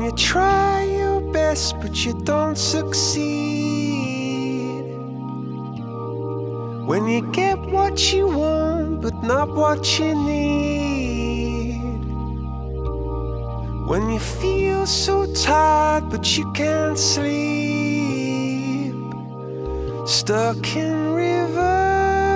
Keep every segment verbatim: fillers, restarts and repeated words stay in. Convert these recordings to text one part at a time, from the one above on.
you try your best but you don't succeed, when you get what you want but not what you need, when you feel so tired but you can't sleep, stuck in rivers,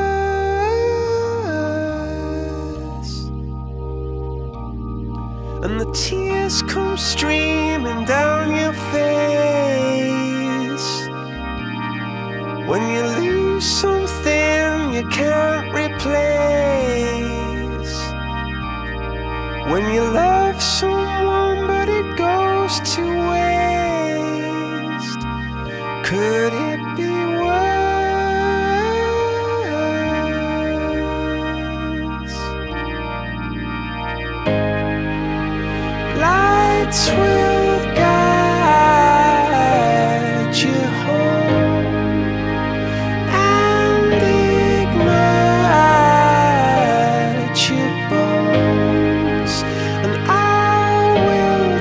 and the tears come streaming down your face, when you lose something you can't replace, when you love someone but it goes to waste. Could it be worse? Lights will guide you home and ignite your bones, and I will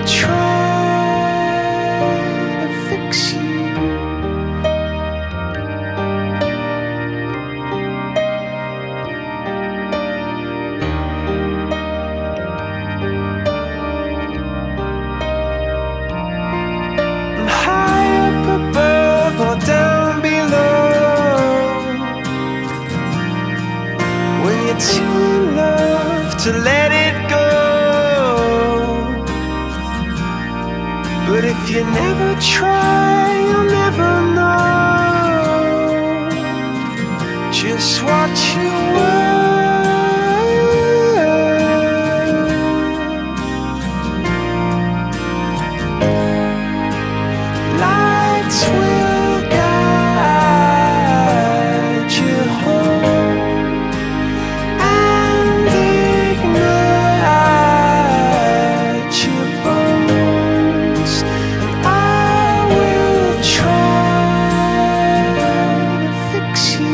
try to fix you. And high up above or down below, when you're too in love to let it go. But if you never try, you'll never know just what you were. Lights will guide you home and ignite your bones, and I will try to fix you.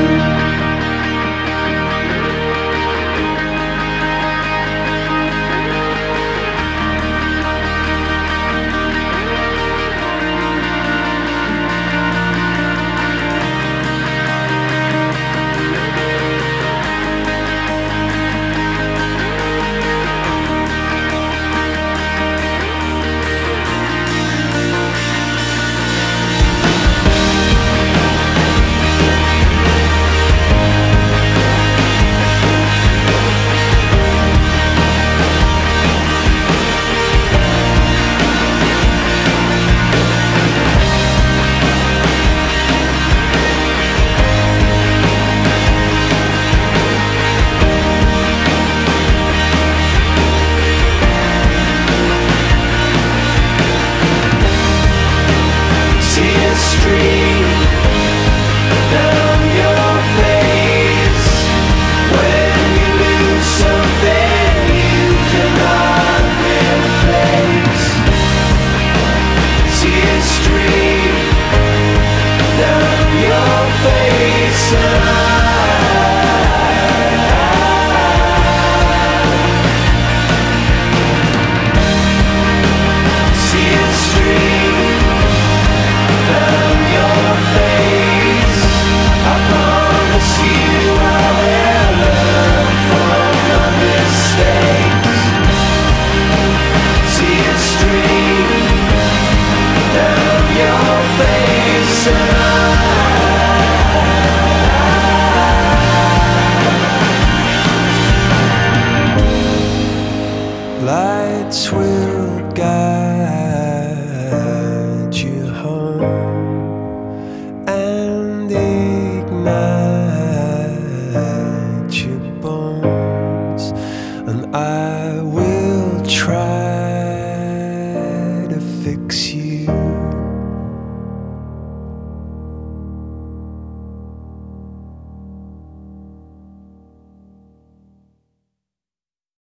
Tears stream down your face when you lose something you cannot replace. Tears stream down your face, and tears stream down your face. I promise you I will learn from my mistakes. Tears stream down your face, and I lights will guide